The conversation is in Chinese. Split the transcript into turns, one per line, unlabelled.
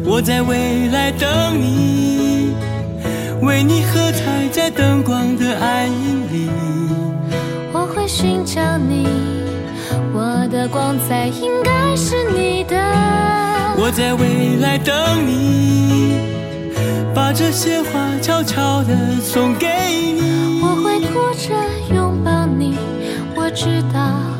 我在未来等你，为你喝彩在灯光的暗影里。
我会寻找你，我的光彩应该是你的。
我在未来等你，把这鲜花悄悄地送给你。
我会哭着拥抱你，我知道